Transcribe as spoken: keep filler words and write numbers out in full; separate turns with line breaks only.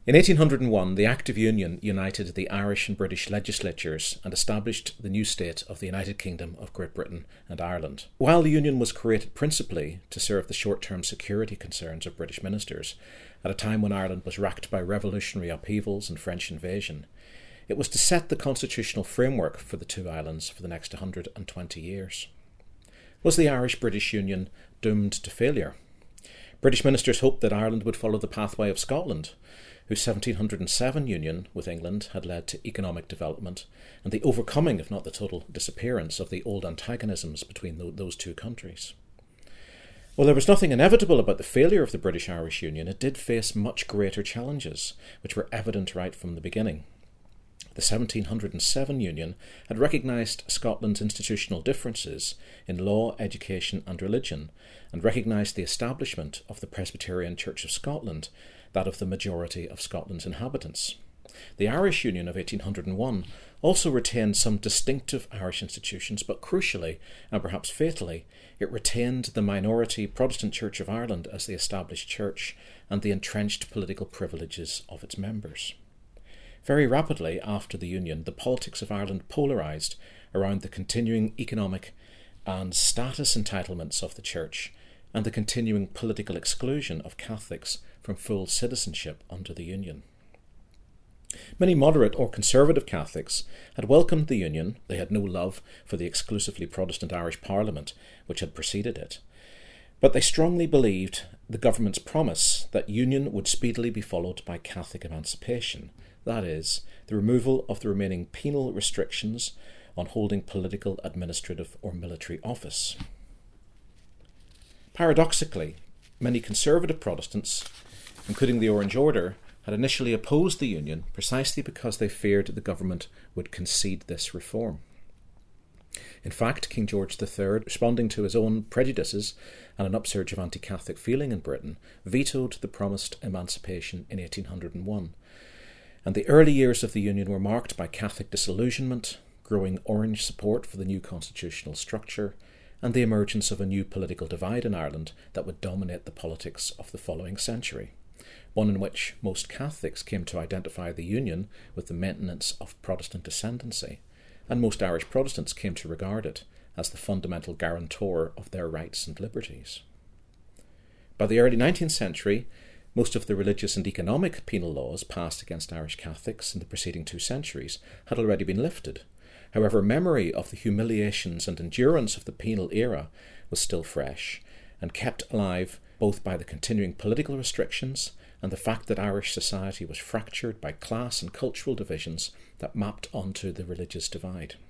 In eighteen hundred one, the Act of Union united the Irish and British legislatures and established the new state of the United Kingdom of Great Britain and Ireland. While the Union was created principally to serve the short-term security concerns of British ministers, at a time when Ireland was racked by revolutionary upheavals and French invasion, it was to set the constitutional framework for the two islands for the next one hundred twenty years. Was the Irish-British Union doomed to failure? British ministers hoped that Ireland would follow the pathway of Scotland, whose seventeen hundred seven union with England had led to economic development and the overcoming, if not the total disappearance, of the old antagonisms between those two countries. While there was nothing inevitable about the failure of the British-Irish Union, it did face much greater challenges, which were evident right from the beginning. The seventeen hundred seven Union had recognised Scotland's institutional differences in law, education and religion, and recognised the establishment of the Presbyterian Church of Scotland, that of the majority of Scotland's inhabitants. The Irish Union of eighteen hundred one also retained some distinctive Irish institutions, but crucially, and perhaps fatally, it retained the minority Protestant Church of Ireland as the established church and the entrenched political privileges of its members. Very rapidly after the Union, the politics of Ireland polarised around the continuing economic and status entitlements of the Church and the continuing political exclusion of Catholics from full citizenship under the Union. Many moderate or conservative Catholics had welcomed the Union. They had no love for the exclusively Protestant Irish Parliament which had preceded it, but they strongly believed the government's promise that union would speedily be followed by Catholic emancipation, that is, the removal of the remaining penal restrictions on holding political, administrative or military office. Paradoxically, many conservative Protestants, including the Orange Order, had initially opposed the Union precisely because they feared the government would concede this reform. In fact, King George the Third, responding to his own prejudices and an upsurge of anti-Catholic feeling in Britain, vetoed the promised emancipation in eighteen hundred one, and the early years of the Union were marked by Catholic disillusionment, growing Orange support for the new constitutional structure, and the emergence of a new political divide in Ireland that would dominate the politics of the following century, one in which most Catholics came to identify the Union with the maintenance of Protestant ascendancy, and most Irish Protestants came to regard it as the fundamental guarantor of their rights and liberties. By the early nineteenth century, most of the religious and economic penal laws passed against Irish Catholics in the preceding two centuries had already been lifted. However, memory of the humiliations and endurance of the penal era was still fresh and kept alive both by the continuing political restrictions and the fact that Irish society was fractured by class and cultural divisions that mapped onto the religious divide.